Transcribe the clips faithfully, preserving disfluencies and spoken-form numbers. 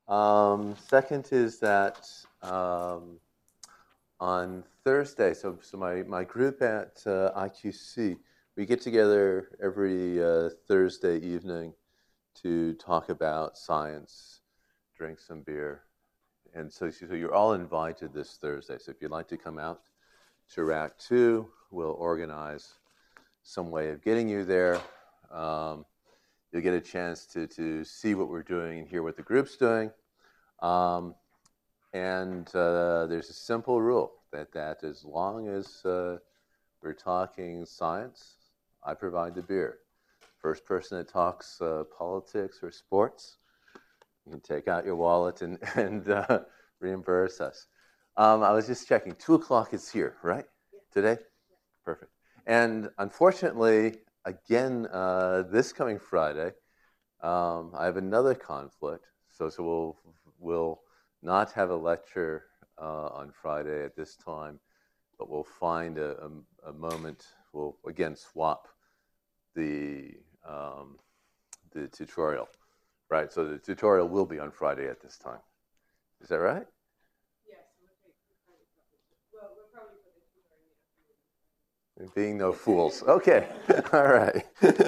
Um, second is that um, on Thursday, so, so my, my group at uh, I Q C, we get together every uh, Thursday evening to talk about science, drink some beer. And so, so you're all invited this Thursday. So if you'd like to come out to Rack two, we'll organize some way of getting you there. Um, you'll get a chance to, to see what we're doing and hear what the group's doing. Um, and uh, there's a simple rule that, that as long as uh, we're talking science, I provide the beer. First person that talks uh, politics or sports, you can take out your wallet and, and uh, reimburse us. Um, I was just checking. Two o'clock is here, right? Today? Perfect. And unfortunately, again, uh, this coming Friday, um, I have another conflict. So, so we'll, we'll not have a lecture uh, on Friday at this time, but we'll find a, a, a moment. We'll, again, swap the, um, the tutorial, right? So the tutorial will be on Friday at this time. Is that right? Being no fools. Okay. All right.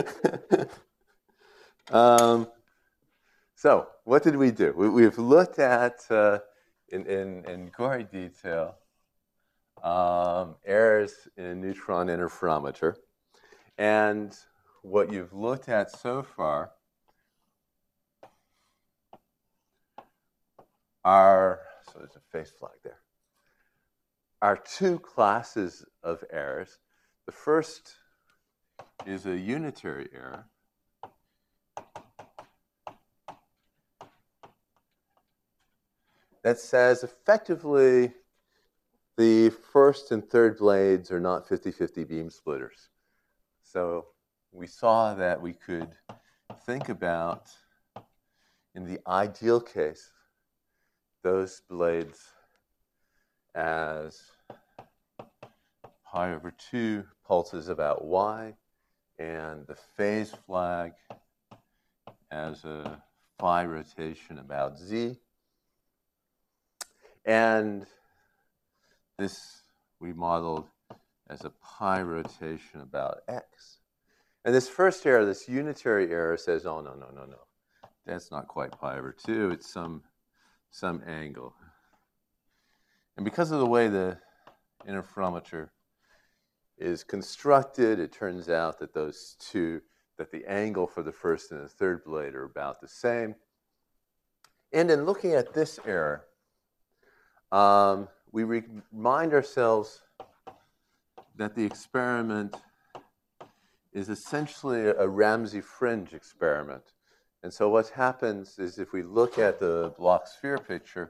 um, so, what did we do? We, we've looked at, uh, in, in, in gory detail, um, errors in a neutron interferometer. And what you've looked at so far are, so there's a face flag there, are two classes of errors. The first is a unitary error. That says effectively the first and third blades are not fifty fifty beam splitters. So we saw that we could think about, in the ideal case, those blades as pi over two pulses about y, and the phase flag as a phi rotation about z. And this we modeled as a pi rotation about x. And this first error, this unitary error, says, oh, no, no, no, no. That's not quite pi over two. It's some, some angle. And because of the way the interferometer is constructed, it turns out that those two, that the angle for the first and the third blade are about the same. And in looking at this error, um, we remind ourselves that the experiment is essentially a Ramsey fringe experiment. And so what happens is, if we look at the Bloch sphere picture,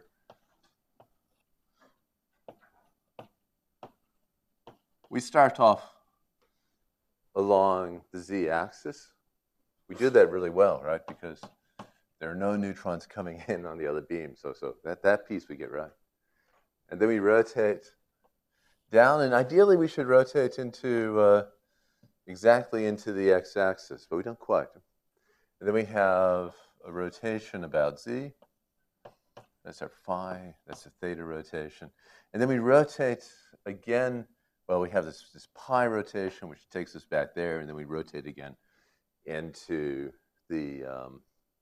we start off along the z-axis. We do that really well, right? Because there are no neutrons coming in on the other beam. So, so that, that piece we get right. And then we rotate down, and ideally we should rotate into uh, exactly into the x-axis, but we don't quite. And then we have a rotation about z. That's our phi. That's a theta rotation. And then we rotate again. Well, we have this, this pi rotation, which takes us back there, and then we rotate again into the um,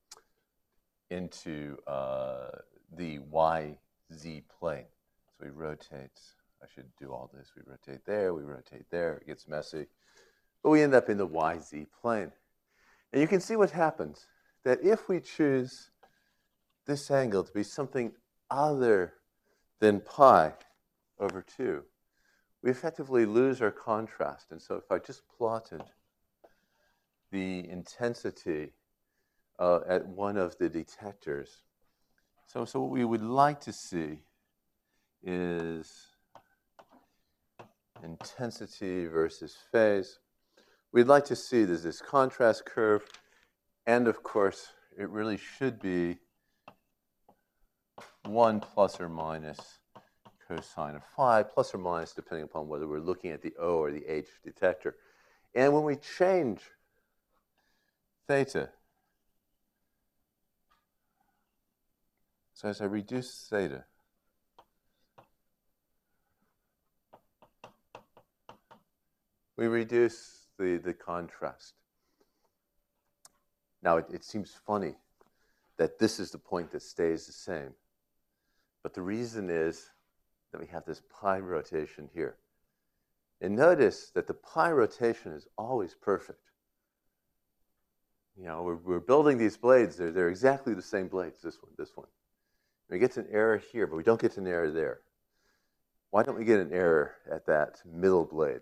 into uh, the y z plane. So we rotate. I should do all this. We rotate there. We rotate there. It gets messy, but we end up in the y z plane. And you can see what happens, that if we choose this angle to be something other than pi over two, we effectively lose our contrast. And so if I just plotted the intensity uh, at one of the detectors, so, so what we would like to see is intensity versus phase. We'd like to see there's this contrast curve, and of course, it really should be one plus or minus cosine of phi, plus or minus depending upon whether we're looking at the O or the H detector. And when we change theta, So as I reduce theta, we reduce the, the contrast. Now, it, it seems funny that this is the point that stays the same. But the reason is that we have this pi rotation here. And notice that the pi rotation is always perfect. You know, we're, we're building these blades. They're, they're exactly the same blades, this one, this one. We get an error here, but we don't get an error there. Why don't we get an error at that middle blade?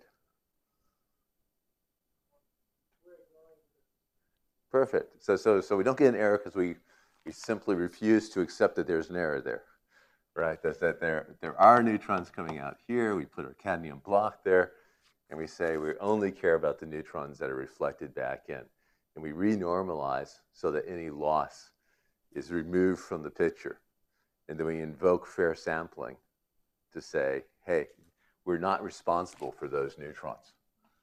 Perfect. So, so, so we don't get an error because we, we simply refuse to accept that there's an error there, right? That's that there, there are neutrons coming out here. We put our cadmium block there, and we say we only care about the neutrons that are reflected back in. And we renormalize so that any loss is removed from the picture. And then we invoke fair sampling to say, hey, we're not responsible for those neutrons.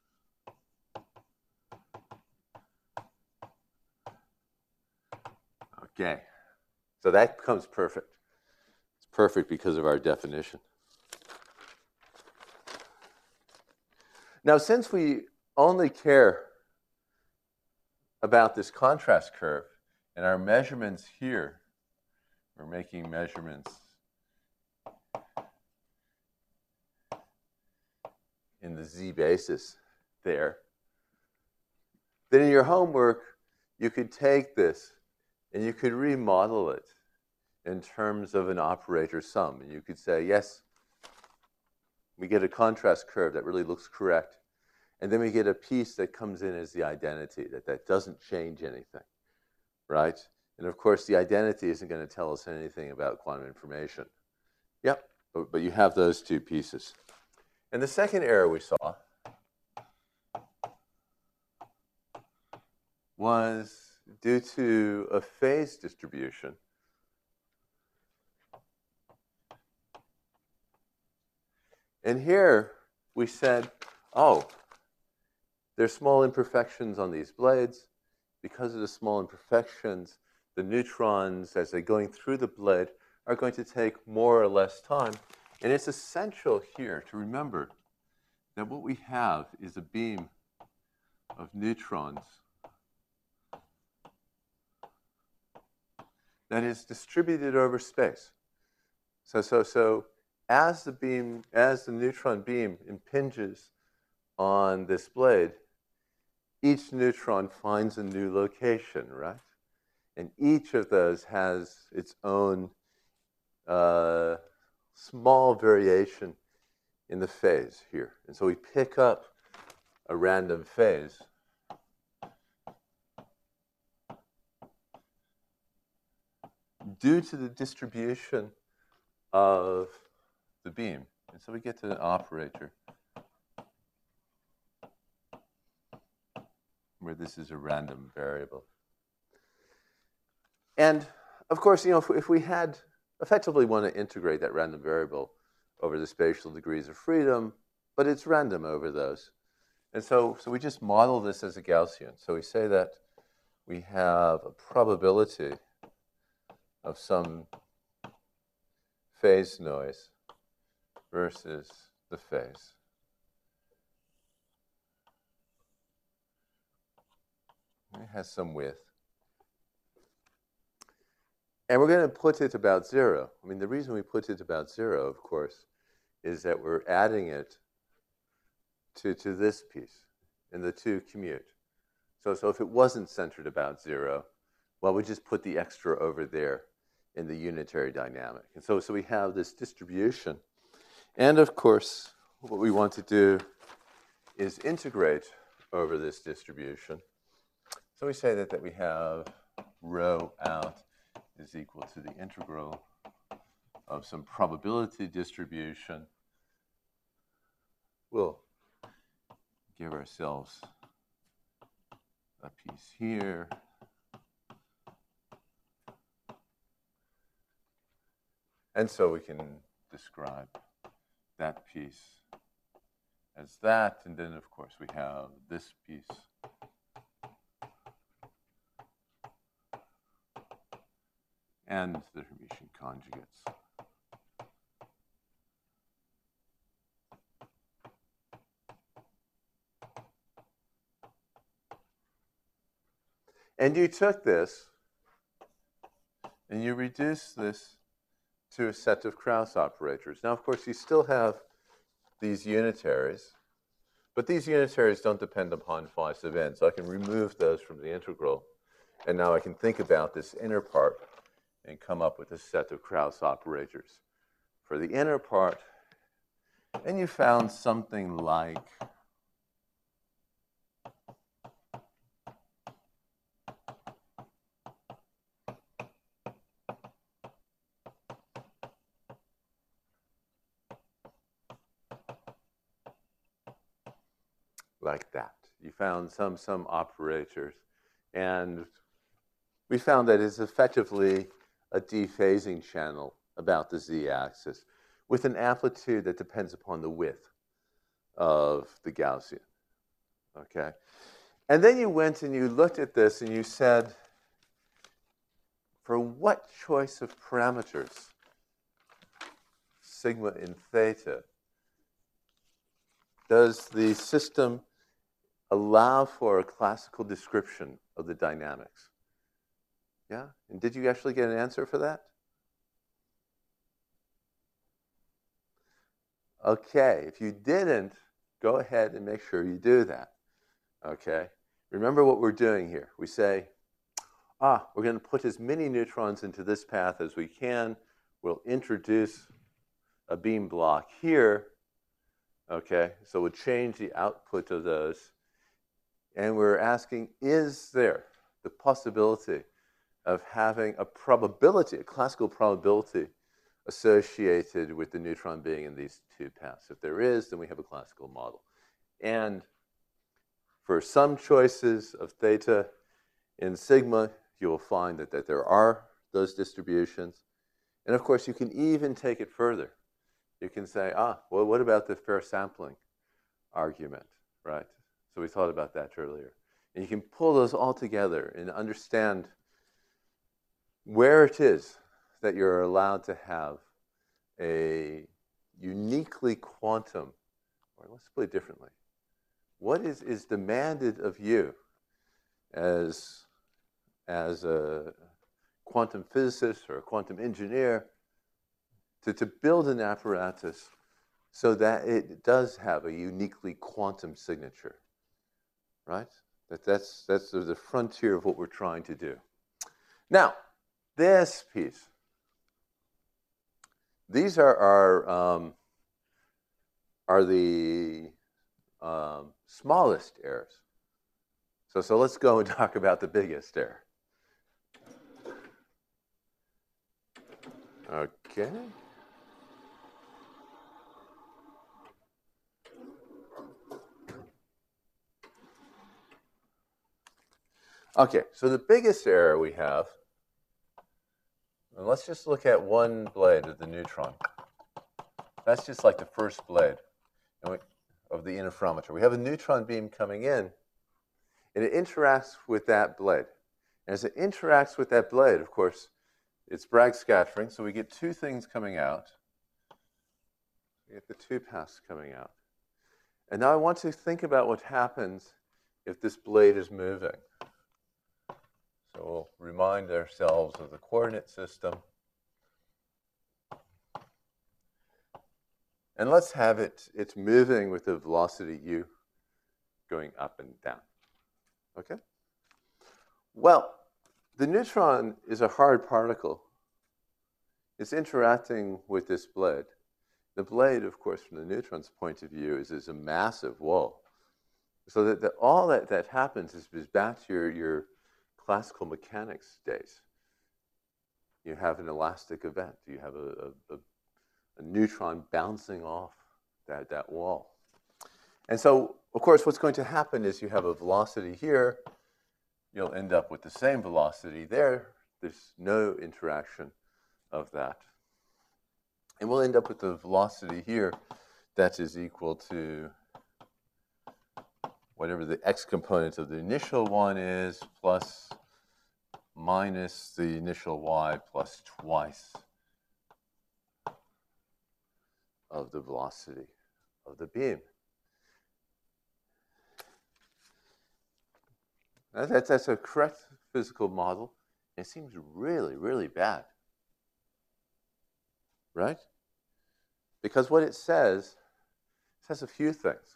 Okay, so that becomes perfect. It's perfect because of our definition. Now, since we only care about this contrast curve and our measurements here, we're making measurements in the z basis there, then in your homework, you could take this and you could remodel it in terms of an operator sum. And you could say, yes, we get a contrast curve that really looks correct. And then we get a piece that comes in as the identity, that, that doesn't change anything, right? And of course, the identity isn't going to tell us anything about quantum information. Yep, but, but you have those two pieces. And the second error we saw was due to a phase distribution. And here we said, oh, there's small imperfections on these blades. Because of the small imperfections, the neutrons, as they're going through the blade, are going to take more or less time. And it's essential here to remember that what we have is a beam of neutrons that is distributed over space. So, so, so as the beam, as the neutron beam impinges on this blade, each neutron finds a new location, right? And each of those has its own uh, small variation in the phase here. And so we pick up a random phase. Due to the distribution of the beam. And so we get to an operator where this is a random variable. And of course, you know, if, if we had effectively want to integrate that random variable over the spatial degrees of freedom, but it's random over those. And so, so we just model this as a Gaussian. So we say that we have a probability of some phase noise versus the phase. It has some width. And we're going to put it about zero. I mean, the reason we put it about zero, of course, is that we're adding it to, to this piece, and the two commute. So, so if it wasn't centered about zero, well, we just put the extra over there in the unitary dynamic. And so, so we have this distribution. And of course, what we want to do is integrate over this distribution. So we say that, that we have rho out is equal to the integral of some probability distribution. We'll give ourselves a piece here. And so we can describe that piece as that. And then, of course, we have this piece. and the Hermitian conjugates. And you took this and you reduced this to a set of Krauss operators. Now, of course, you still have these unitaries, but these unitaries don't depend upon phi sub n, so I can remove those from the integral. And now I can think about this inner part and come up with a set of Krauss operators for the inner part. And you found something like like that. You found some, some operators, and we found that it's effectively a dephasing channel about the z-axis with an amplitude that depends upon the width of the Gaussian, okay? And then you went and you looked at this and you said, for what choice of parameters, sigma and theta, does the system allow for a classical description of the dynamics? Yeah? And did you actually get an answer for that? Okay, if you didn't, go ahead and make sure you do that. Okay? Remember what we're doing here. We say, ah, we're going to put as many neutrons into this path as we can. We'll introduce a beam block here. Okay, so we'll change the output of those. And we're asking, is there the possibility of having a probability, a classical probability associated with the neutron being in these two paths? If there is, then we have a classical model. And for some choices of theta in sigma, you will find that, that there are those distributions. And of course, you can even take it further. You can say, ah, well, what about the fair sampling argument, right? So we thought about that earlier. And you can pull those all together and understand where it is that you're allowed to have a uniquely quantum, or let's put it differently. What is, is demanded of you as, as a quantum physicist or a quantum engineer to, to build an apparatus so that it does have a uniquely quantum signature, right? That, that's, that's the frontier of what we're trying to do. Now, this piece, these are, are, um, are the um, smallest errors. So, so let's go and talk about the biggest error. Okay. Okay, so the biggest error we have, and let's just look at one blade of the neutron. That's just like the first blade and we, of the interferometer. We have a neutron beam coming in, and it interacts with that blade. And as it interacts with that blade, of course, it's Bragg scattering, so we get two things coming out. We get the two paths coming out. And now I want to think about what happens if this blade is moving. So we'll remind ourselves of the coordinate system. And let's have it, it's moving with the velocity u going up and down. Okay? Well, the neutron is a hard particle. It's interacting with this blade. The blade, of course, from the neutron's point of view, is, is a massive wall. So that, that all that, that happens is, is back to your, your classical mechanics days. You have an elastic event. You have a, a, a neutron bouncing off that, that wall. And so, of course, what's going to happen is you have a velocity here. You'll end up with the same velocity there. There's no interaction of that. And we'll end up with the velocity here that is equal to whatever the x component of the initial one is, plus minus the initial y plus twice of the velocity of the beam. That's, that's a correct physical model. It seems really, really bad, right? Because what it says, it says a few things.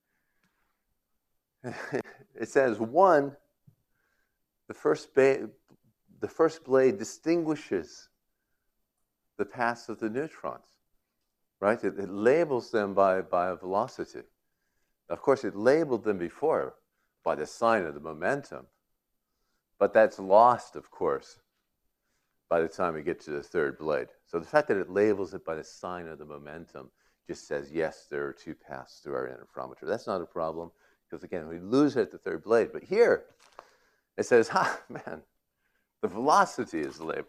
It says, one, the first, ba the first blade distinguishes the paths of the neutrons, right? It, it labels them by, by a velocity. Of course, it labeled them before by the sign of the momentum, but that's lost, of course, by the time we get to the third blade. So the fact that it labels it by the sign of the momentum just says, yes, there are two paths through our interferometer. That's not a problem, because again, we lose it at the third blade. But here, it says, ha, man, the velocity is labeled.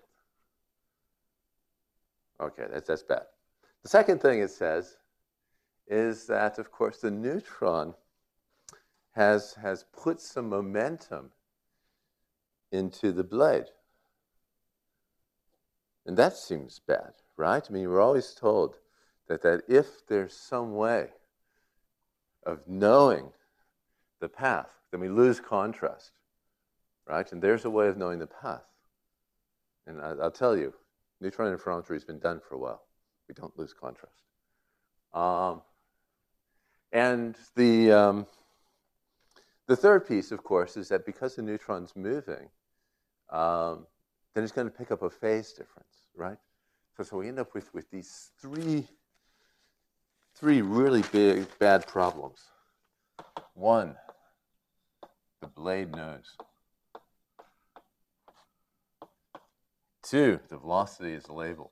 Okay, that's, that's bad. The second thing it says is that, of course, the neutron has, has put some momentum into the blade. And that seems bad, right? I mean, we're always told that, that if there's some way of knowing the path, then we lose contrast, right? And there's a way of knowing the path. And I, I'll tell you, neutron interferometry has been done for a while. We don't lose contrast. Um, and the, um, the third piece, of course, is that because the neutron's moving, um, then it's going to pick up a phase difference, right? So, so we end up with, with these three, three really big, bad problems. One, the blade knows. Two, the velocity is labeled.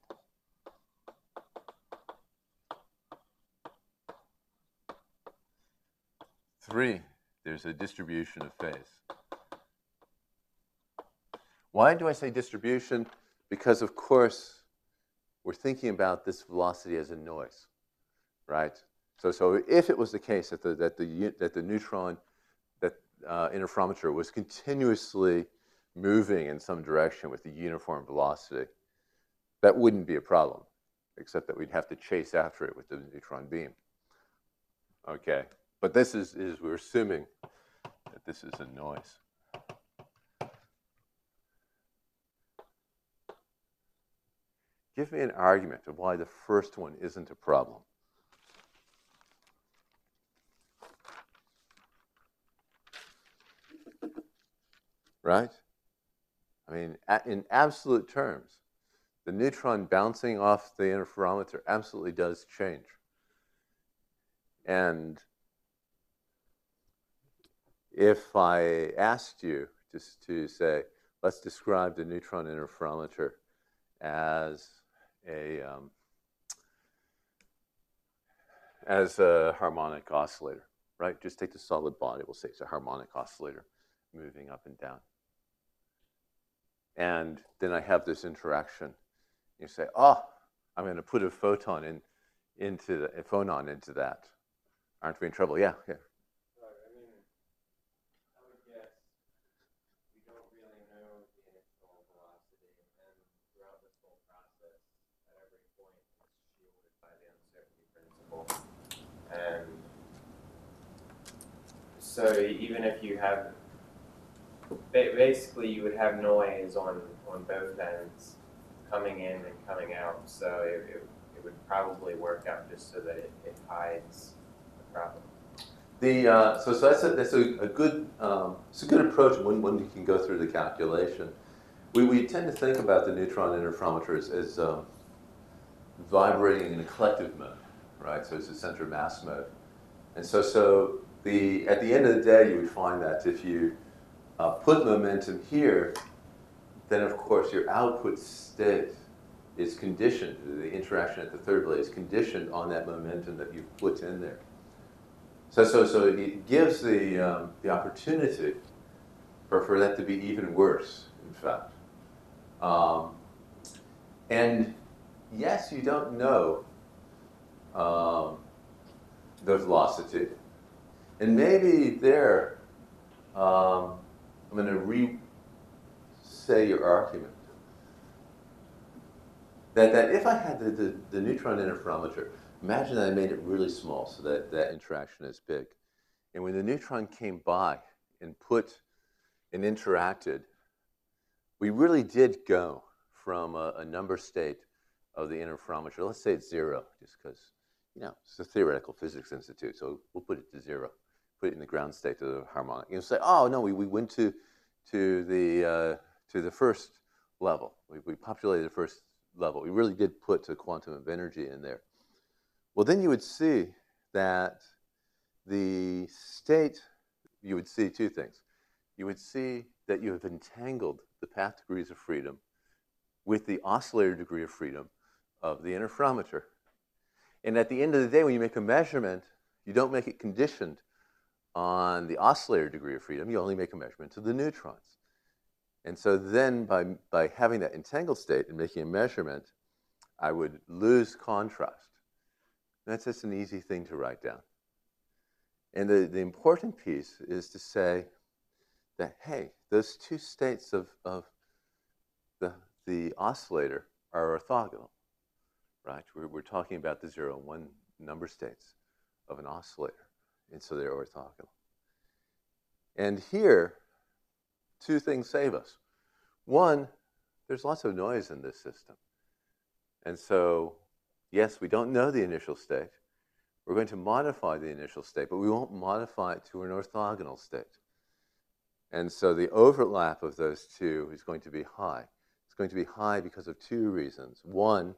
Three, there's a distribution of phase. Why do I say distribution? Because, of course, we're thinking about this velocity as a noise, right? So, so if it was the case that the, that the, that the neutron, that uh, interferometer was continuously moving in some direction with a uniform velocity, that wouldn't be a problem, except that we'd have to chase after it with the neutron beam. Okay, but this is, is we're assuming that this is a noise. Give me an argument of why the first one isn't a problem. Right? I mean, in absolute terms, the neutron bouncing off the interferometer absolutely does change. And if I asked you just to say, let's describe the neutron interferometer as a um, as a harmonic oscillator, right? Just take the solid body. We'll say it's a harmonic oscillator moving up and down. And then I have this interaction. You say, oh, I'm going to put a photon in, into the, a phonon into that. Aren't we in trouble? Yeah, yeah. And so even if you have, basically you would have noise on, on both ends coming in and coming out. So it, it, it would probably work out just so that it, it hides the problem. The, uh, so, so that's a, that's a, a good, um, it's a good approach when, when you can go through the calculation. We, we tend to think about the neutron interferometer as, as um, vibrating in a collective mode, right? So it's a center mass mode. And so, so the, at the end of the day, you would find that if you uh, put momentum here, then of course your output state is conditioned, the interaction at the third blade is conditioned on that momentum that you've put in there. So, so, so it gives the, um, the opportunity for, for that to be even worse, in fact. Um, and yes, you don't know um, the velocity. And maybe there, um, I'm going to re-say say your argument that, that if I had the, the, the neutron interferometer, imagine that I made it really small so that that interaction is big. And when the neutron came by and put and interacted, we really did go from a, a number state of the interferometer. Let's say it's zero, just because, you know, it's a theoretical physics institute, so we'll put it to zero. Put it in the ground state of the harmonic. You'll say, oh, no, we, we went to, to, the, uh, to the first level. We, we populated the first level. We really did put a quantum of energy in there. Well, then you would see that the state, you would see two things. You would see that you have entangled the path degrees of freedom with the oscillator degree of freedom of the interferometer. And at the end of the day, when you make a measurement, you don't make it conditioned on the oscillator degree of freedom. You only make a measurement to the neutrons. And so then by, by having that entangled state and making a measurement, I would lose contrast. That's just an easy thing to write down. And the, the important piece is to say that, hey, those two states of, of the, the oscillator are orthogonal, right? We're, we're talking about the zero and one number states of an oscillator, and so they're orthogonal. And here, two things save us. One, there's lots of noise in this system. And so, yes, we don't know the initial state. We're going to modify the initial state, but we won't modify it to an orthogonal state. And so the overlap of those two is going to be high. It's going to be high because of two reasons. One,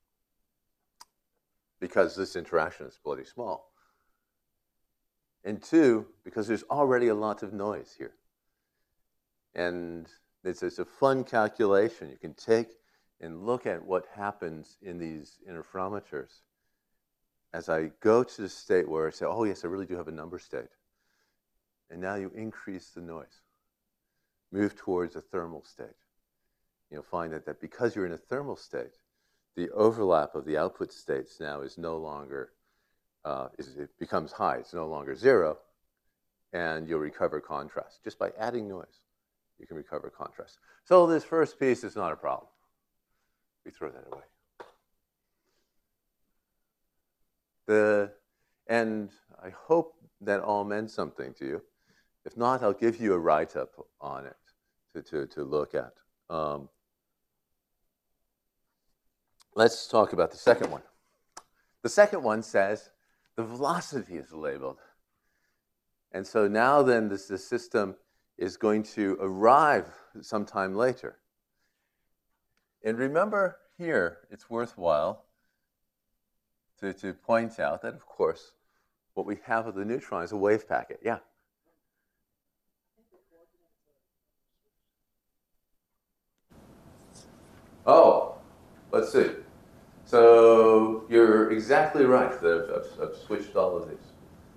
because this interaction is bloody small. And two, because there's already a lot of noise here. And it's, it's a fun calculation. You can take and look at what happens in these interferometers as I go to the state where I say, oh, yes, I really do have a number state. And now you increase the noise. Move towards a thermal state. You'll find that, that because you're in a thermal state, the overlap of the output states now is no longer, uh, is, it becomes high. It's no longer zero, and you'll recover contrast. Just by adding noise, you can recover contrast. So this first piece is not a problem. We throw that away. The, and I hope that all meant something to you. If not, I'll give you a write-up on it to, to, to look at. Um, let's talk about the second one. The second one says the velocity is labeled. And so now then this, this system is going to arrive sometime later. And remember here, it's worthwhile to, to point out that, of course, what we have of the neutron is a wave packet. Yeah? Oh, let's see. So you're exactly right that I've, I've, I've switched all of these.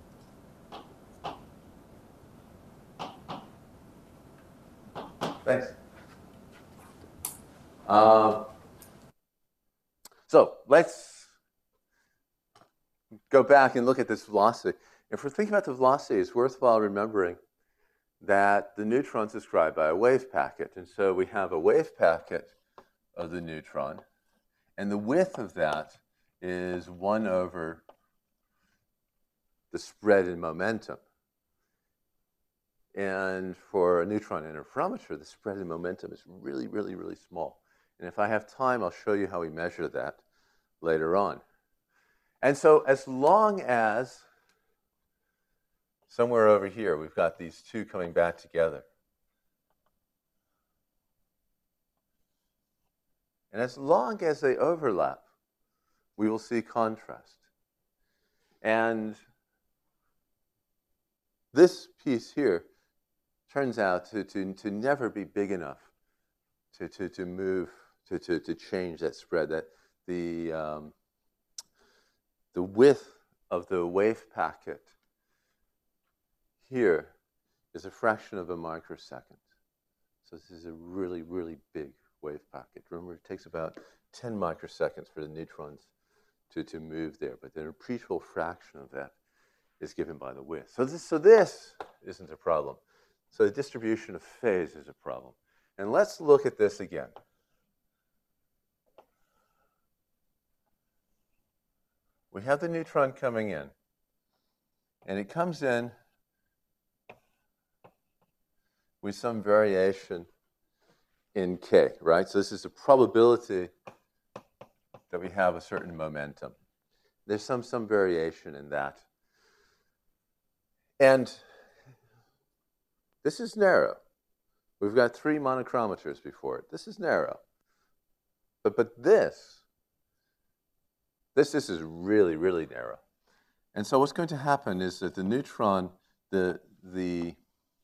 Thanks. Um, so let's go back and look at this velocity. If we're thinking about the velocity, it's worthwhile remembering that the neutron is described by a wave packet. And so we have a wave packet of the neutron. And the width of that is one over the spread in momentum. And for a neutron interferometer, the spread in momentum is really, really, really small. And if I have time, I'll show you how we measure that later on. And so as long as somewhere over here, we've got these two coming back together. And as long as they overlap, we will see contrast. And this piece here turns out to, to, to never be big enough to, to, to move, to, to, to change that spread. That the, um, the width of the wave packet here is a fraction of a microsecond. So this is a really, really big wave packet. Remember, it takes about ten microseconds for the neutrons to, to move there, but an appreciable fraction of that is given by the width. So this, so this isn't a problem. So the distribution of phase is a problem. And let's look at this again. We have the neutron coming in, and it comes in with some variation in k, right? So this is a probability that we have a certain momentum. There's some, some variation in that. And this is narrow. We've got three monochromators before it. This is narrow. But, but this, this, this is really, really narrow. And so what's going to happen is that the neutron, the, the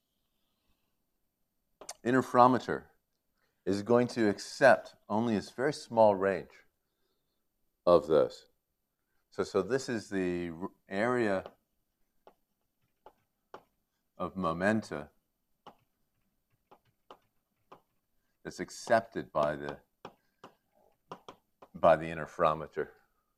interferometer is going to accept only a very small range of those. So, so this is the area of momenta that's accepted by the, by the interferometer.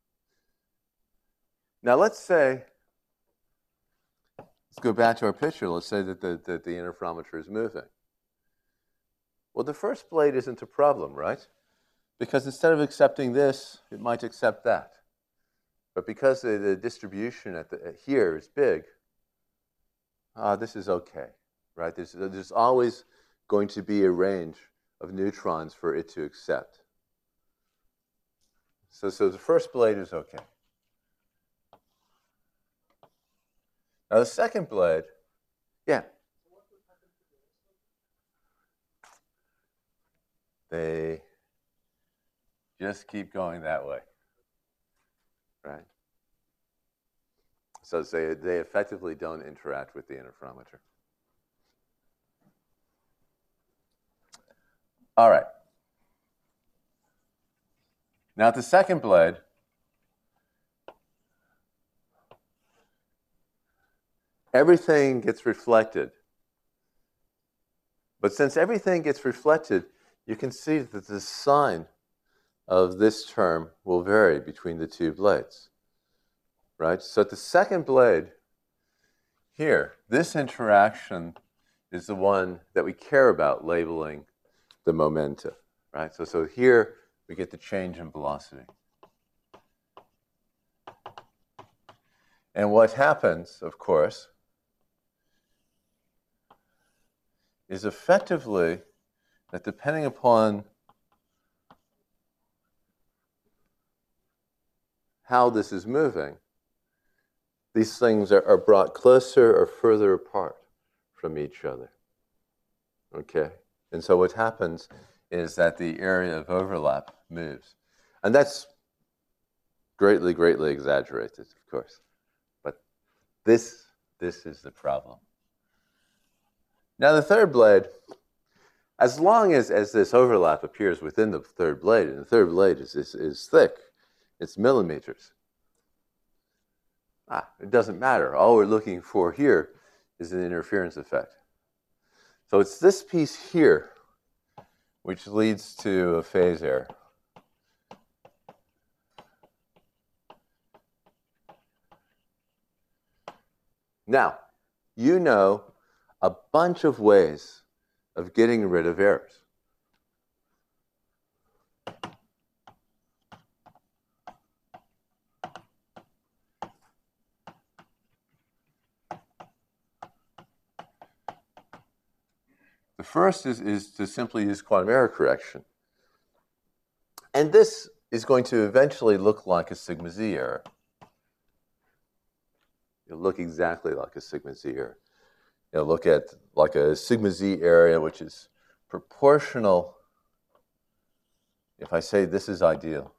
Now let's say, let's go back to our picture. Let's say that the, that the interferometer is moving. Well, the first blade isn't a problem, right? Because instead of accepting this, it might accept that. But because the, the distribution at, the, at here is big, uh, this is okay, right? There's, there's always going to be a range of neutrons for it to accept. So, so the first blade is okay. Now the second blade, yeah. They just keep going that way, right? So they, they effectively don't interact with the interferometer. All right. Now at the second blade, everything gets reflected. But since everything gets reflected, you can see that the sign of this term will vary between the two blades, right? So at the second blade, here, this interaction is the one that we care about labeling the momenta, right? So, so here we get the change in velocity. And what happens, of course, is effectively that depending upon how this is moving, these things are, are brought closer or further apart from each other. Okay? And so what happens is that the area of overlap moves. And that's greatly, greatly exaggerated, of course. But this, this is the problem. Now the third blade, as long as, as this overlap appears within the third blade, and the third blade is, is, is thick, it's millimeters. Ah, it doesn't matter. All we're looking for here is an interference effect. So it's this piece here which leads to a phase error. Now, you know a bunch of ways of getting rid of errors. The first is, is to simply use quantum error correction. And this is going to eventually look like a sigma z error. It'll look exactly like a sigma z error. You'll look at like a sigma z area, which is proportional. If I say this is ideal,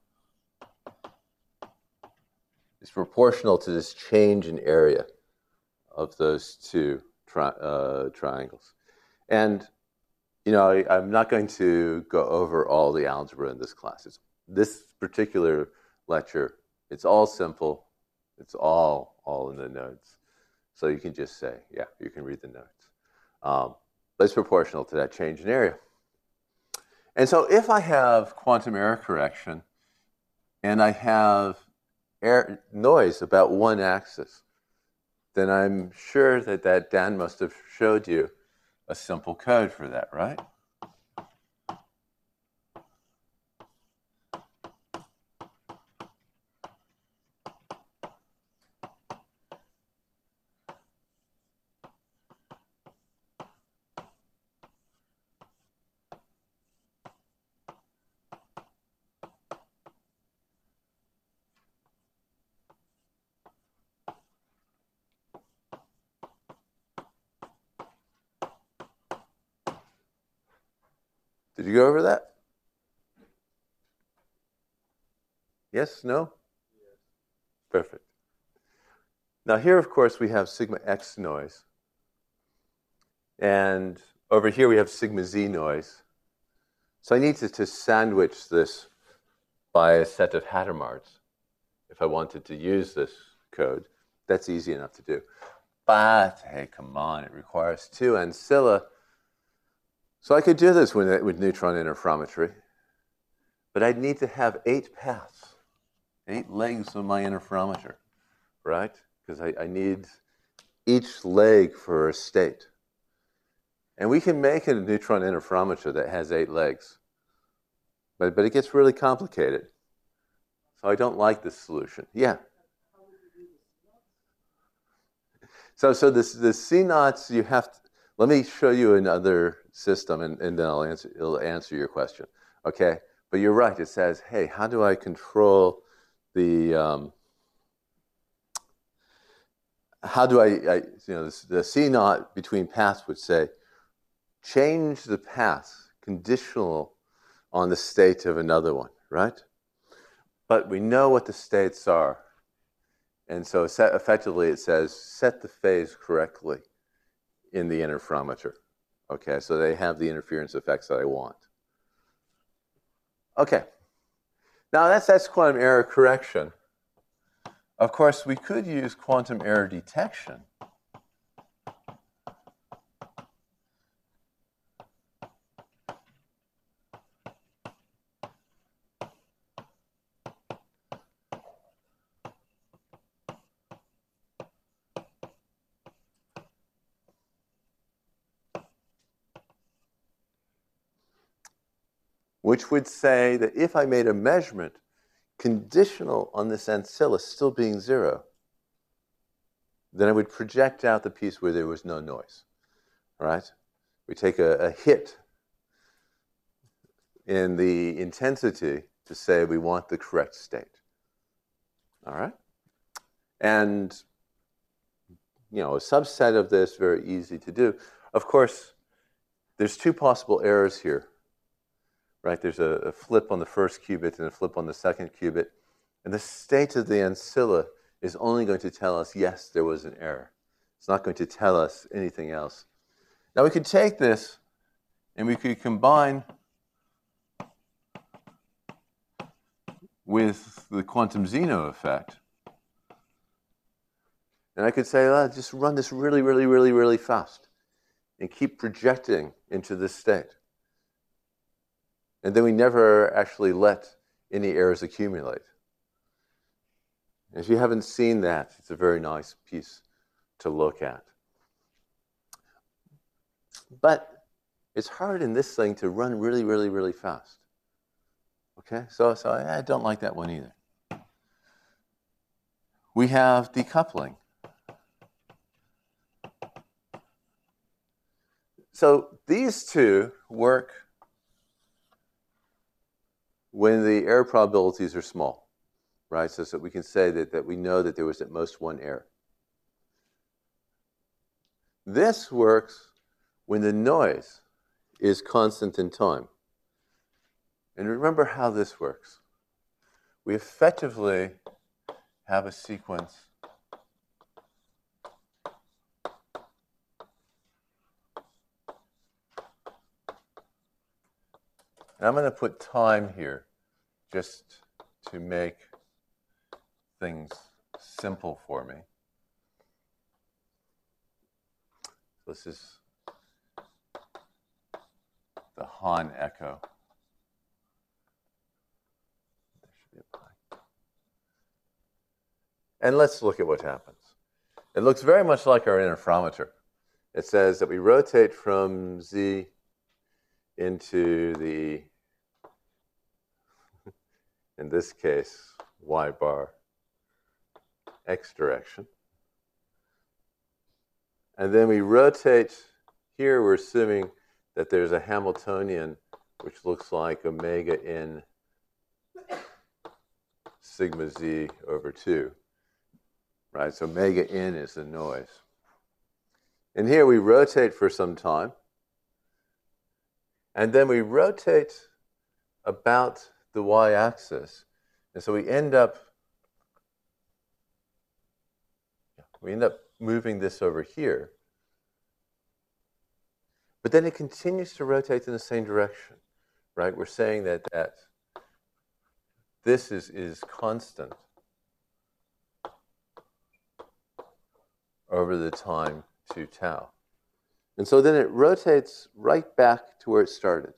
it's proportional to this change in area of those two tri uh, triangles. And, you know, I, I'm not going to go over all the algebra in this class. It's, this particular lecture, it's all simple. It's all, all in the notes. So you can just say, yeah, you can read the notes. Um, but it's proportional to that change in area. And so if I have quantum error correction and I have air, noise about one axis, then I'm sure that, that Dan must have showed you a simple code for that, right? Did you go over that? Yes? No? Perfect. Now here, of course, we have sigma x noise. And over here we have sigma z noise. So I need to, to sandwich this by a set of Hadamards if I wanted to use this code. That's easy enough to do. But, hey, come on, it requires two ancilla. So I could do this with, with neutron interferometry. But I'd need to have eight paths, eight legs of my interferometer, right? Because I, I need each leg for a state. And we can make a neutron interferometer that has eight legs. But, but it gets really complicated. So I don't like this solution. Yeah? So, so this, the C naughts, you have to, let me show you another system, and, and then I'll answer, it'll answer your question. Okay? But you're right. It says, hey, how do I control the, um, how do I, I you know, this, the C naught between paths would say, change the path conditional on the state of another one, right? But we know what the states are. And so set, effectively it says, set the phase correctly in the interferometer. Okay, so they have the interference effects that I want. Okay, now that's, that's quantum error correction. Of course, we could use quantum error detection. Which would say that if I made a measurement conditional on this ancilla still being zero, then I would project out the piece where there was no noise, right? We take a, a hit in the intensity to say we want the correct state, all right? And, you know, a subset of this, very easy to do. Of course, there's two possible errors here. Right, there's a, a flip on the first qubit and a flip on the second qubit. And the state of the ancilla is only going to tell us, yes, there was an error. It's not going to tell us anything else. Now we could take this and we could combine with the quantum Zeno effect. And I could say, oh, just run this really, really, really, really fast and keep projecting into this state. And then we never actually let any errors accumulate. If you haven't seen that, it's a very nice piece to look at. But it's hard in this thing to run really, really, really fast. Okay, so, so I don't like that one either. We have decoupling. So these two work when the error probabilities are small, right? So, so we can say that, that we know that there was at most one error. This works when the noise is constant in time. And remember how this works. We effectively have a sequence and I'm going to put time here just to make things simple for me. This is the Hahn echo. There should be a pi. And let's look at what happens. It looks very much like our interferometer. It says that we rotate from Z into the, in this case, Y bar X direction. And then we rotate, here we're assuming that there's a Hamiltonian which looks like omega n sigma z over two, right? So omega n is the noise. And here we rotate for some time. And then we rotate about the y-axis. And so we end up we end up moving this over here. But then it continues to rotate in the same direction, right? We're saying that, that this is, is constant over the time to tau. And so then it rotates right back to where it started.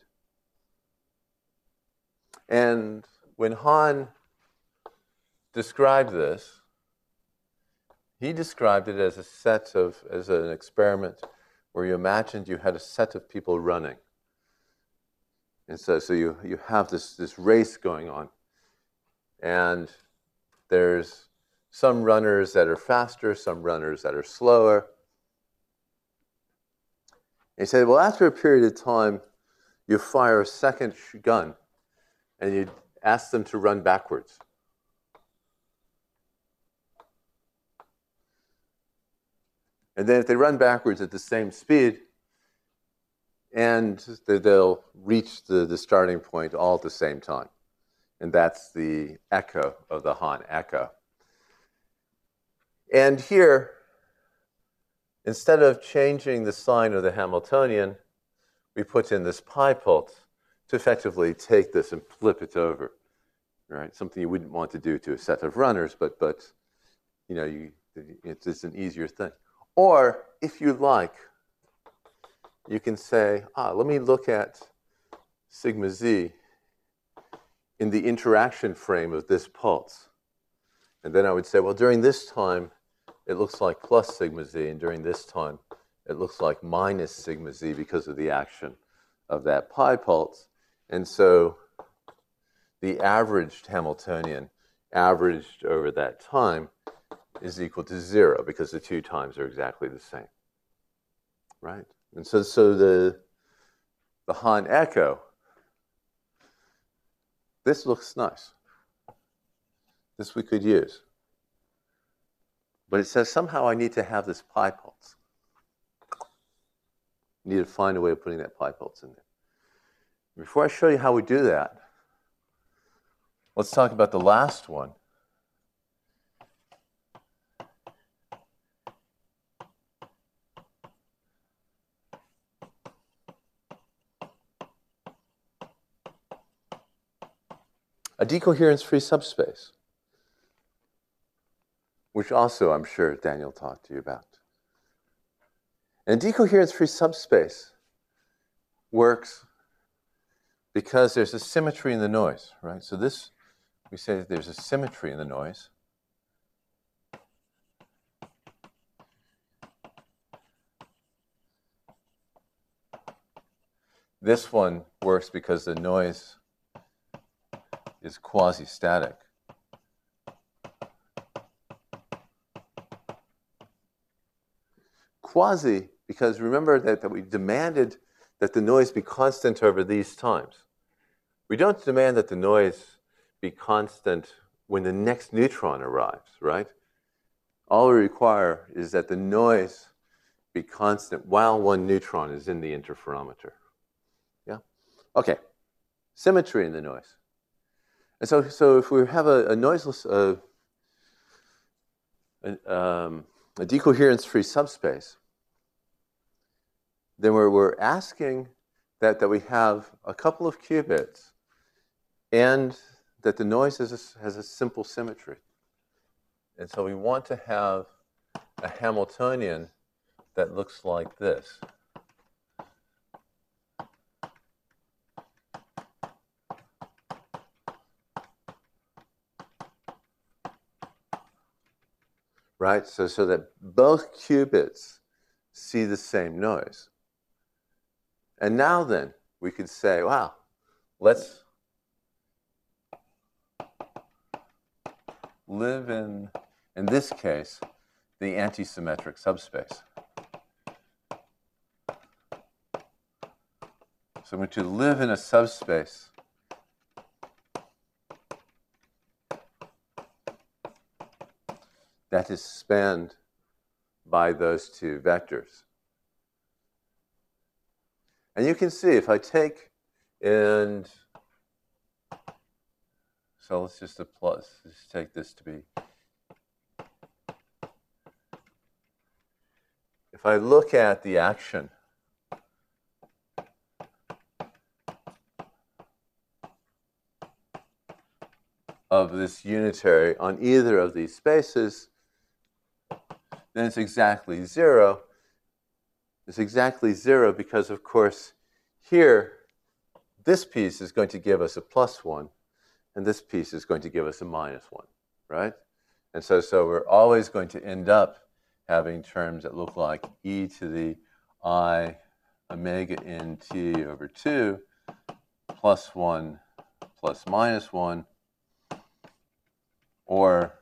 And when Hahn described this, he described it as a set of, as an experiment where you imagined you had a set of people running. And so, so you, you have this, this race going on. And there's some runners that are faster, some runners that are slower. And he said, well, after a period of time, you fire a second gun, and you ask them to run backwards. And then if they run backwards at the same speed, and they'll reach the, the starting point all at the same time. And that's the echo of the Hahn echo. And here, instead of changing the sign of the Hamiltonian, we put in this pi pulse to effectively take this and flip it over, right? Something you wouldn't want to do to a set of runners, but, but you know, you, it's, it's an easier thing. Or, if you like, you can say, ah, let me look at sigma z in the interaction frame of this pulse. And then I would say, well, during this time, it looks like plus sigma z, and during this time, it looks like minus sigma z because of the action of that pi pulse. And so the averaged Hamiltonian, averaged over that time, is equal to zero because the two times are exactly the same, right? And so, so the, the Hahn echo, this looks nice. This we could use. But it says somehow I need to have this pi pulse. I need to find a way of putting that pi pulse in there. Before I show you how we do that, let's talk about the last one. A decoherence-free subspace, which also I'm sure Daniel talked to you about. And a decoherence-free subspace works because there's a symmetry in the noise, right? So this, we say that there's a symmetry in the noise. This one works because the noise is quasi-static. Quasi, because remember that, that we demanded that the noise be constant over these times. We don't demand that the noise be constant when the next neutron arrives, right? All we require is that the noise be constant while one neutron is in the interferometer. Yeah? Okay. Symmetry in the noise. And so, so if we have a, a noiseless, uh, a, um, a decoherence-free subspace, then we're, we're asking that, that we have a couple of qubits and that the noise has a, has a simple symmetry. And so we want to have a Hamiltonian that looks like this. Right? So, so that both qubits see the same noise. And now then, we could say, wow, let's live in, in this case, the antisymmetric subspace. So we're to live in a subspace that is spanned by those two vectors. And you can see if I take and so let's just apply, let's take this to be, if I look at the action of this unitary on either of these spaces, then it's exactly zero. It's exactly zero because, of course, here, this piece is going to give us a plus one, and this piece is going to give us a minus one, right? And so, so we're always going to end up having terms that look like e to the I omega n t over two plus one plus minus one, or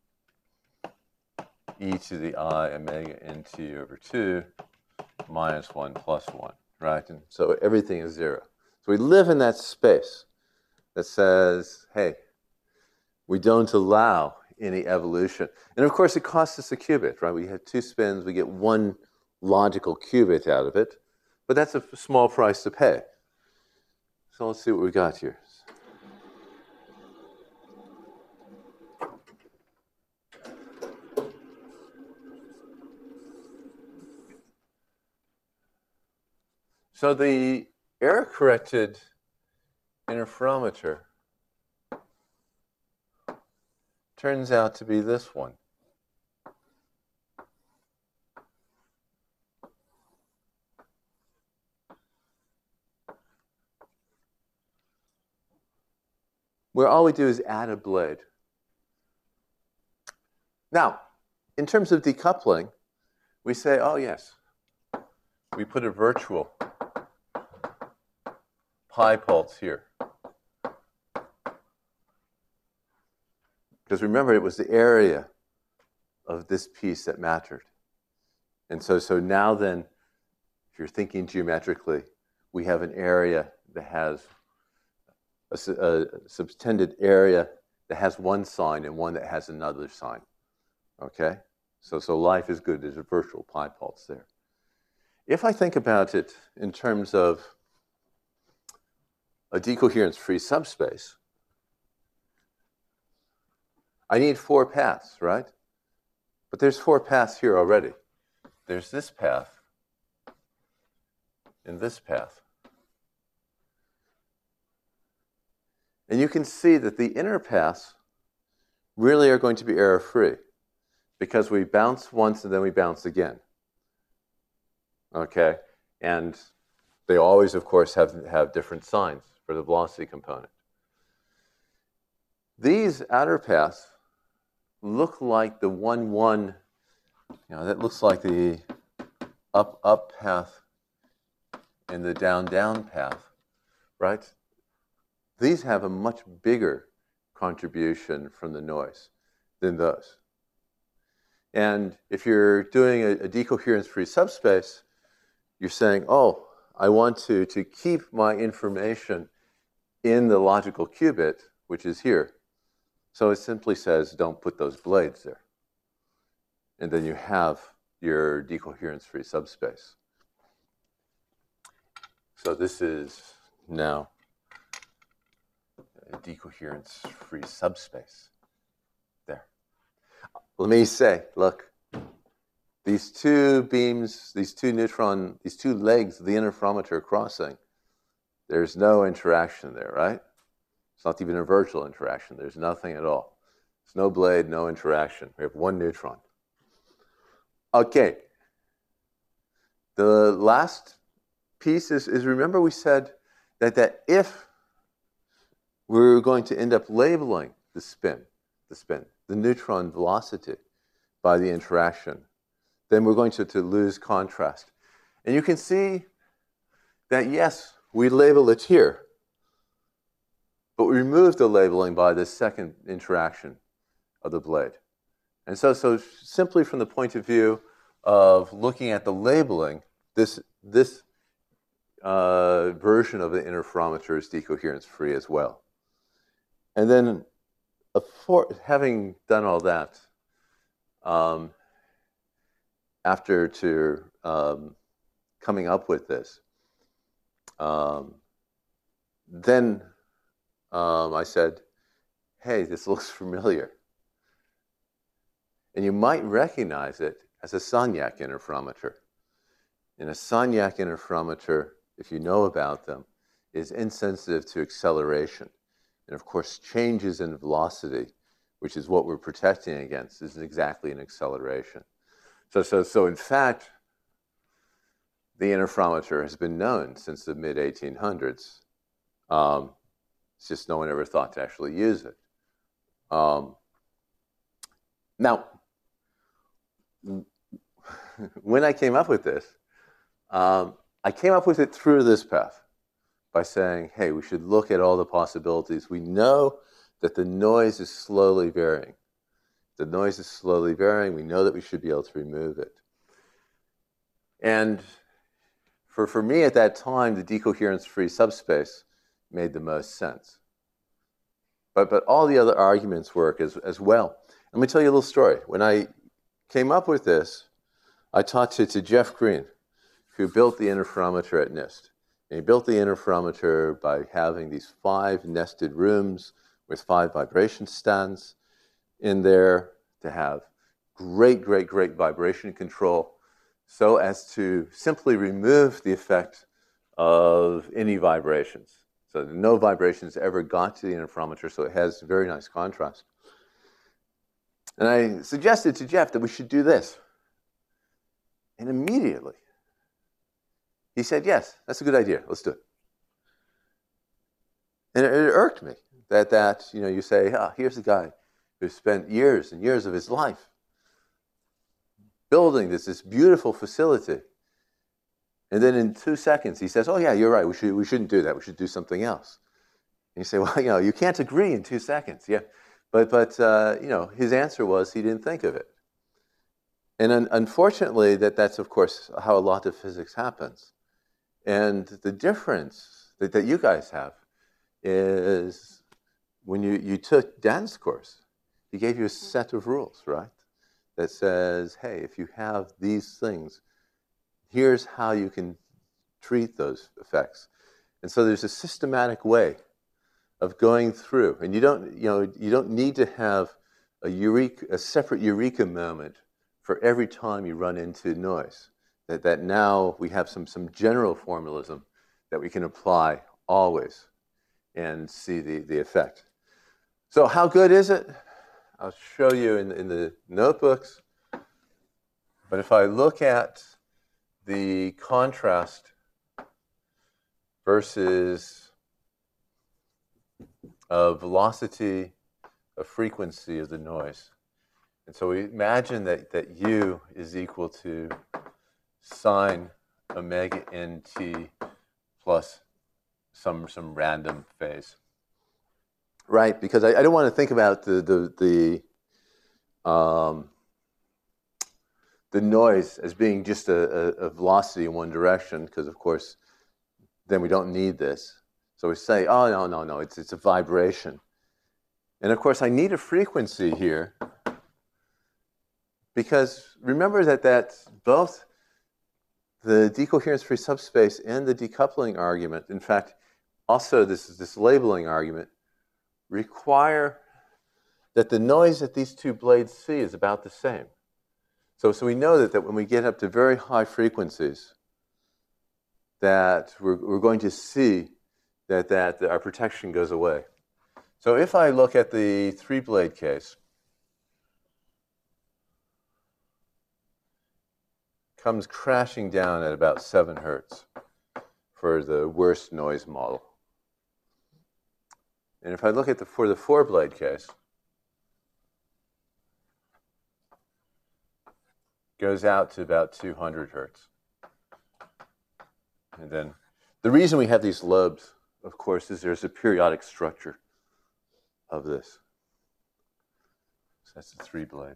e to the I omega n t over two minus one plus one, right? And so everything is zero. So we live in that space that says, hey, we don't allow any evolution. And of course, it costs us a qubit, right? We have two spins, we get one logical qubit out of it, but that's a small price to pay. So let's see what we got here. So the error-corrected interferometer turns out to be this one. Where all we do is add a blade. Now, in terms of decoupling, we say, oh yes, we put a virtual pi pulse here. Because remember, it was the area of this piece that mattered. And so, so now then, if you're thinking geometrically, we have an area that has a, a subtended area that has one sign and one that has another sign. Okay? So, so life is good. There's a virtual pi pulse there. If I think about it in terms of a decoherence-free subspace, I need four paths, right? But there's four paths here already. There's this path and this path. And you can see that the inner paths really are going to be error-free because we bounce once and then we bounce again. Okay? And they always, of course, have, have different signs for the velocity component. These outer paths look like the one one, you know, that looks like the up-up path and the down-down path, right? These have a much bigger contribution from the noise than those. And if you're doing a, a decoherence-free subspace, you're saying, oh, I want to, to keep my information in the logical qubit, which is here. So it simply says, don't put those blades there. And then you have your decoherence-free subspace. So this is now a decoherence-free subspace. There. Let me say, look, these two beams, these two neutron, these two legs of the interferometer are crossing. There's no interaction there, right? It's not even a virtual interaction. There's nothing at all. There's no blade, no interaction. We have one neutron. Okay. The last piece is, is remember we said that, that if we're going to end up labeling the spin, the spin, the neutron velocity by the interaction, then we're going to, to lose contrast. And you can see that, yes, we label it here. But we remove the labeling by this second interaction of the blade. And so, so simply from the point of view of looking at the labeling, this, this uh, version of the interferometer is decoherence-free as well. And then for, having done all that, um, after to um, coming up with this, Um, then um, I said, hey, this looks familiar. And you might recognize it as a Sagnac interferometer. And a Sagnac interferometer, if you know about them, is insensitive to acceleration. And of course, changes in velocity, which is what we're protecting against, is exactly an acceleration. So, so, so in fact, the interferometer has been known since the mid eighteen hundreds. Um, it's just no one ever thought to actually use it. Um, now, when I came up with this, um, I came up with it through this path by saying, hey, we should look at all the possibilities. We know that the noise is slowly varying. The noise is slowly varying. We know that we should be able to remove it. And for, for me at that time, the decoherence-free subspace made the most sense. But, but all the other arguments work as, as well. Let me tell you a little story. When I came up with this, I talked to, to Jeff Green, who built the interferometer at NIST. And he built the interferometer by having these five nested rooms with five vibration stands in there to have great, great, great vibration control so as to simply remove the effect of any vibrations. So no vibrations ever got to the interferometer, so it has very nice contrast. And I suggested to Jeff that we should do this. And immediately, he said, yes, that's a good idea. Let's do it. And it, it irked me that, that you know, you say, oh, here's a guy who spent years and years of his life building this, this beautiful facility. And then in two seconds, he says, oh, yeah, you're right. We, should, we shouldn't do that. We should do something else. And you say, well, you know, you can't agree in two seconds. Yeah. But, but uh, you know, his answer was he didn't think of it. And un unfortunately, that, that's, of course, how a lot of physics happens. And the difference that, that you guys have is when you, you took Dan's course, he gave you a set of rules, right? That says, hey, if you have these things, here's how you can treat those effects. And so there's a systematic way of going through. And you don't, you know, you don't need to have a, eureka, a separate eureka moment for every time you run into noise. That, that now we have some, some general formalism that we can apply always and see the, the effect. So how good is it? I'll show you in, in the notebooks. But if I look at the contrast versus a velocity, a frequency of the noise. And so we imagine that, that U is equal to sine omega nt plus some, some random phase. Right, because I, I don't want to think about the, the, the, um, the noise as being just a, a, a velocity in one direction, because of course, then we don't need this. So we say, oh, no, no, no, it's, it's a vibration. And of course, I need a frequency here, because remember that, that both the decoherence-free subspace and the decoupling argument, in fact, also this, this labeling argument, require that the noise that these two blades see is about the same. So, so we know that, that when we get up to very high frequencies, that we're, we're going to see that, that, that our protection goes away. So if I look at the three-blade case, comes crashing down at about seven hertz for the worst noise model. And if I look at the, for the four-blade case, goes out to about two hundred hertz. And then the reason we have these lobes, of course, is there's a periodic structure of this. So that's a three-blade.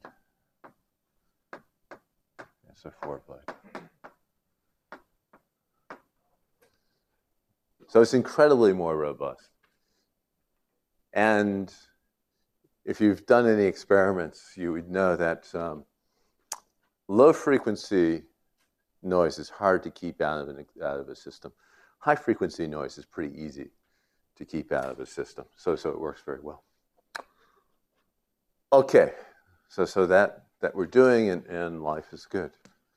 That's a four-blade. So it's incredibly more robust. And if you've done any experiments, you would know that um, low frequency noise is hard to keep out of, an, out of a system. high frequency noise is pretty easy to keep out of a system. So, so it works very well. Okay, so, so that, that we're doing, and, and life is good.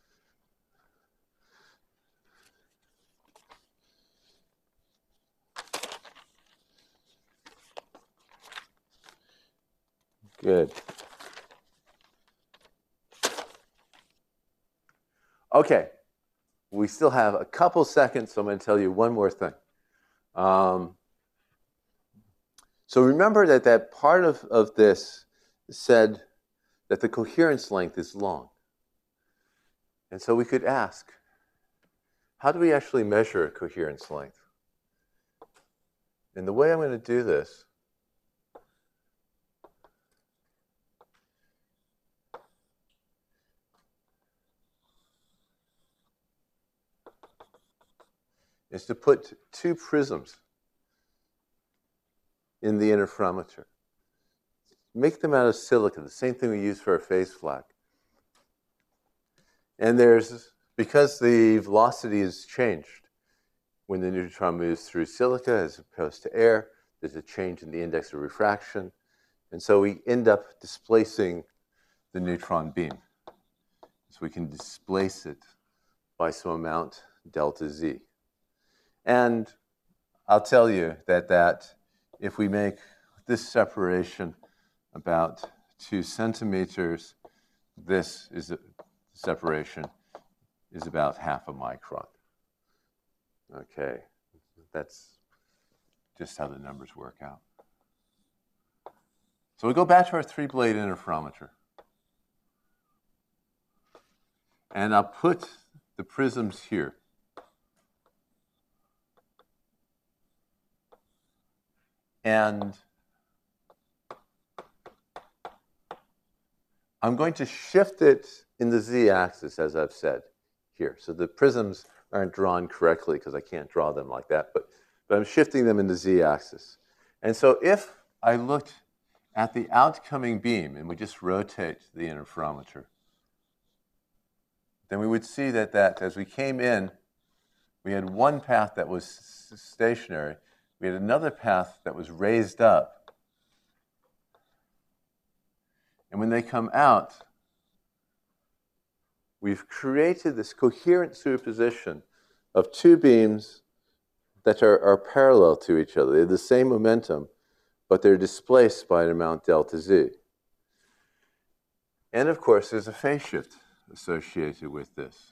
Good. Okay, we still have a couple seconds, so I'm going to tell you one more thing. Um, so remember that that part of, of this said that the coherence length is long. And so we could ask, how do we actually measure a coherence length? And the way I'm going to do this is to put two prisms in the interferometer. Make them out of silica, the same thing we use for a phase flag. And there's, because the velocity is changed when the neutron moves through silica as opposed to air, there's a change in the index of refraction. And so we end up displacing the neutron beam. So we can displace it by some amount delta Z. And I'll tell you that, that if we make this separation about two centimeters, this is a separation is about half a micron. Okay, that's just how the numbers work out. So we go back to our three-blade interferometer. And I'll put the prisms here. And I'm going to shift it in the z-axis, as I've said here. So the prisms aren't drawn correctly because I can't draw them like that, but, but I'm shifting them in the z-axis. And so if I looked at the outcoming beam and we just rotate the interferometer, then we would see that, that as we came in, we had one path that was stationary. We had another path that was raised up. And when they come out, we've created this coherent superposition of two beams that are, are parallel to each other. They have the same momentum, but they're displaced by an amount delta Z. And of course, there's a phase shift associated with this.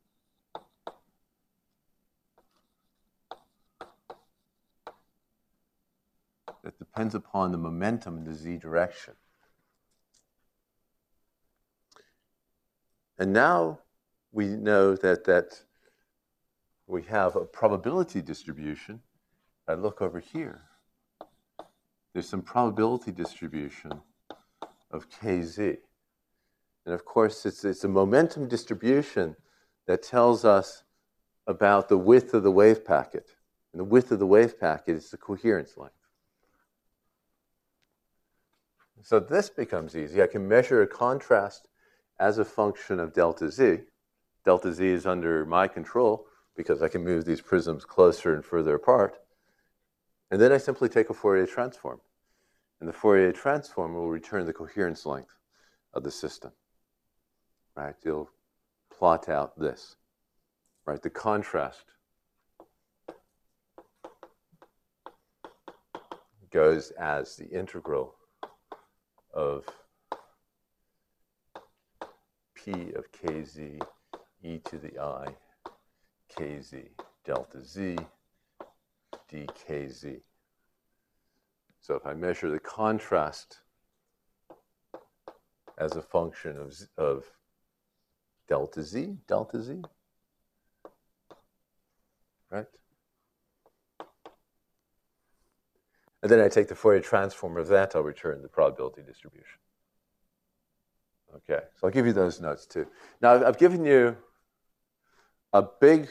That depends upon the momentum in the Z direction. And now we know that, that we have a probability distribution. I look over here. There's some probability distribution of K Z. And of course, it's, it's a momentum distribution that tells us about the width of the wave packet. And the width of the wave packet is the coherence length. So this becomes easy. I can measure a contrast as a function of delta Z. Delta Z is under my control because I can move these prisms closer and further apart. And then I simply take a Fourier transform. And the Fourier transform will return the coherence length of the system. Right? You'll plot out this. Right? The contrast goes as the integral of P of Kz e to the I Kz delta Z dkz. So if I measure the contrast as a function of, of delta Z, delta Z, right? And then I take the Fourier transform of that, I'll return the probability distribution. Okay, so I'll give you those notes too. Now, I've given you a big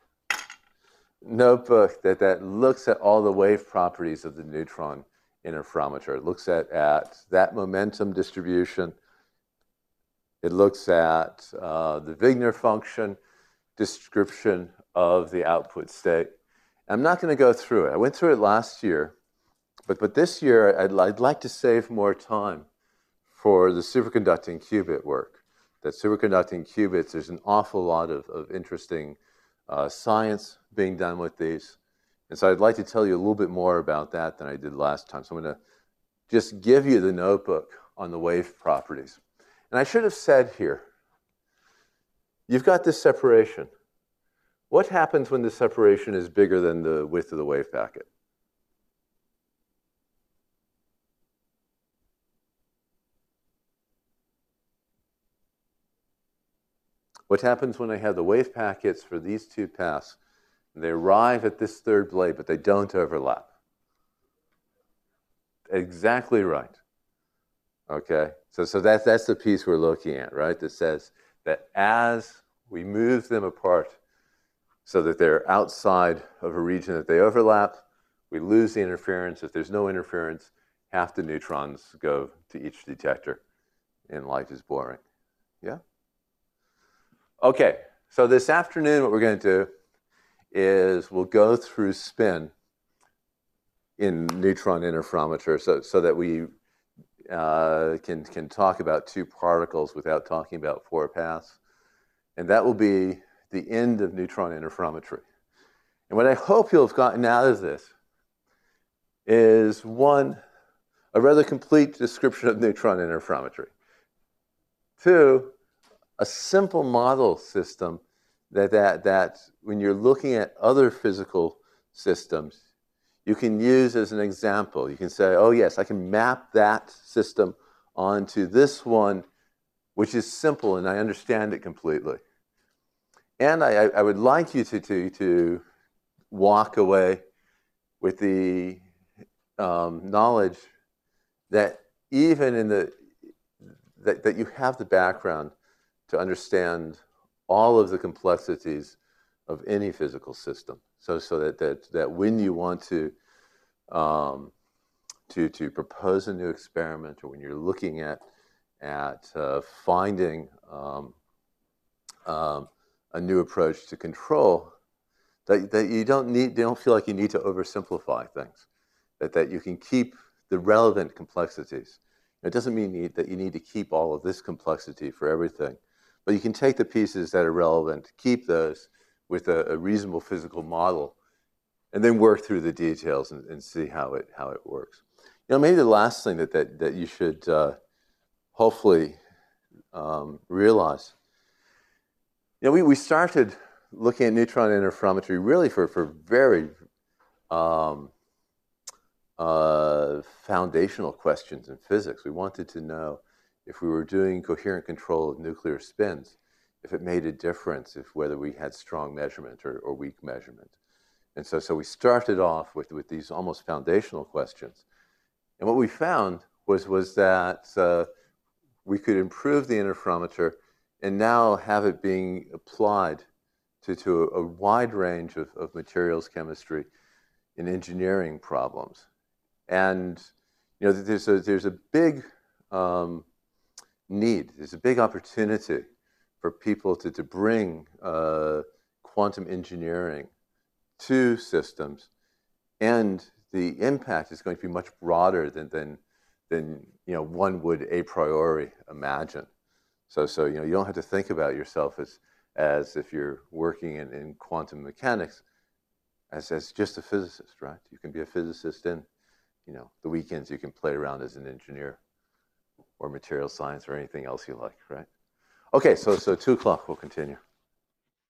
notebook that, that looks at all the wave properties of the neutron interferometer. It looks at, at that momentum distribution. It looks at uh, the Wigner function description of the output state. I'm not going to go through it. I went through it last year, but, but this year I'd, I'd like to save more time for the superconducting qubit work. That superconducting qubits, there's an awful lot of, of interesting uh, science being done with these. And so I'd like to tell you a little bit more about that than I did last time. So I'm going to just give you the notebook on the wave properties. And I should have said here, you've got this separation. What happens when the separation is bigger than the width of the wave packet? What happens when I have the wave packets for these two paths? They arrive at this third blade, but they don't overlap. Exactly right. Okay, so, so that, that's the piece we're looking at, right? That says that as we move them apart so that they're outside of a region that they overlap, we lose the interference. If there's no interference, half the neutrons go to each detector, and life is boring. Yeah? Okay, so this afternoon what we're going to do is we'll go through spin in neutron interferometer so, so that we uh, can, can talk about two particles without talking about four paths. And that will be the end of neutron interferometry. And what I hope you'll have gotten out of this is, one, a rather complete description of neutron interferometry. Two, a simple model system that, that, that when you're looking at other physical systems, you can use as an example. You can say, oh yes, I can map that system onto this one, which is simple and I understand it completely. And I, I would like you to, to, to walk away with the um, knowledge that even in the, that, that you have the background to understand all of the complexities of any physical system. So, so that, that, that when you want to, um, to, to propose a new experiment, or when you're looking at, at uh, finding um, um, a new approach to control, that, that you don't need, you don't feel like you need to oversimplify things, that, that you can keep the relevant complexities. It doesn't mean you need, that you need to keep all of this complexity for everything, but you can take the pieces that are relevant, keep those with a, a reasonable physical model, and then work through the details and, and see how it, how it works. You know, maybe the last thing that, that, that you should uh, hopefully um, realize, you know, we, we started looking at neutron interferometry really for, for very um, uh, foundational questions in physics. We wanted to know if we were doing coherent control of nuclear spins, if it made a difference, if whether we had strong measurement or, or weak measurement. And so, so we started off with, with these almost foundational questions. And what we found was, was that uh, we could improve the interferometer and now have it being applied to, to a, a wide range of, of materials chemistry and engineering problems. And you know, there's a, there's a big um, need, there's a big opportunity for people to, to bring uh, quantum engineering to systems, and the impact is going to be much broader than, than, than you know, one would a priori imagine. So, so you know, you don't have to think about yourself as, as if you're working in, in quantum mechanics as, as just a physicist, right? You can be a physicist in, you know, the weekends you can play around as an engineer or material science or anything else you like, right? Okay, so, so two o'clock, we'll continue.